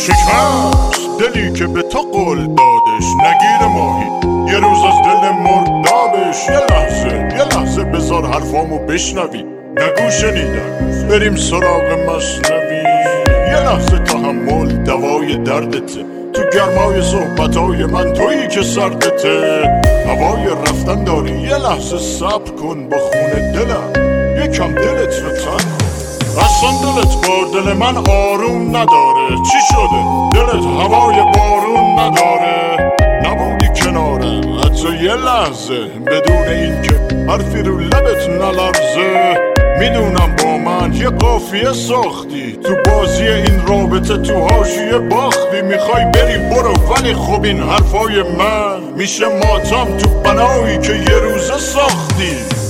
شکست دلی که به تو قول دادش، نگیر ماهی یه روز از دل مردابش. یه لحظه بذار حرفامو بشنوی، نگو شنیدم بریم سراغ مصنوی. یه لحظه تحمل دوای دردته، تو گرمای صحبتای من تویی که سردته. هوای رفتن داری، یه لحظه صبر کن با خون دلم یکم دلت رو تن کن. اصلا دلت با دل من آروم نداره، چی شده؟ دلت هوای بارون نداره؟ نبودی کنارم حتی یه لحظه بدون این که حرفی رو لبت نلرزه. میدونم با من یه قافیه ساختی، تو بازی این رابطه تو حاشیه باختی. میخوای بری برو، ولی خب این حرفای من میشه ماتم تو بنایی که یه روزه ساختی.